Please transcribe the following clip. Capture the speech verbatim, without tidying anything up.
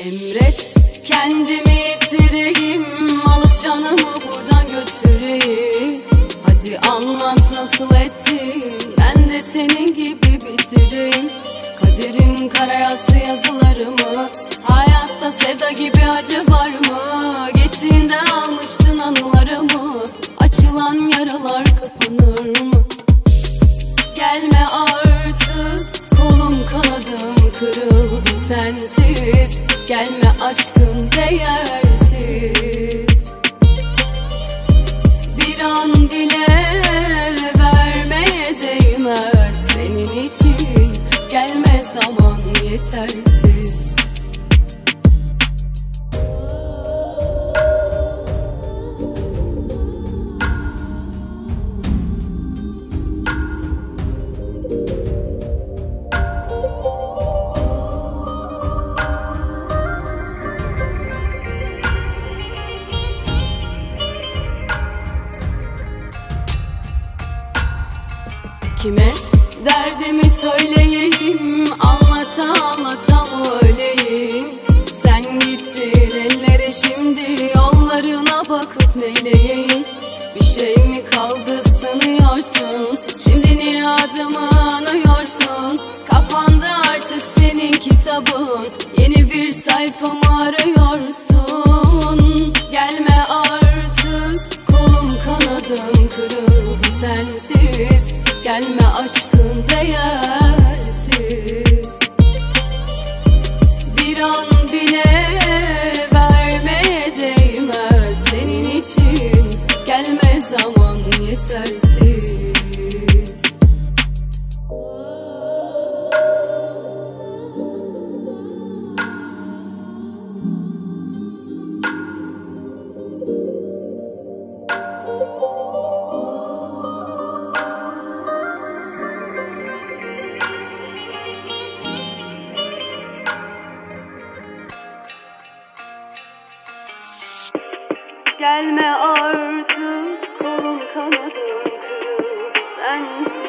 Emret kendimi yitireyim, alıp canımı buradan götüreyim. Hadi anlat nasıl ettin, ben de senin gibi bitireyim. Kaderim kara yazdı yazılarımı, hayatta sevda gibi acı var mı? Gittiğinde almıştın anılarımı, açılan yaralar kapanır mı? Gelme artık, kolum kanadım kırıldı sensiz. Gelme aşkın değersiz. Bir an bile vermeye değmez senin için. Gelme zaman yetersiz. Kime derdimi söyleyeyim, anlata anlata mı öleyim? Sen gittin ellere, şimdi yollarına bakıp neyleyeyim? Bir şey mi kaldı sanıyorsun, şimdi niye adımı anıyorsun? Kapandı artık senin kitabın, yeni bir sayfamı arıyorsun. Gelme artık, kolum kanadım kırıldı sensiz. Gelme aşkın değersiz. Bir an bile vermeye değmez senin için. Gelme zaman yetersiz. Gelme artık, kolum kanadım kırıldı sensiz.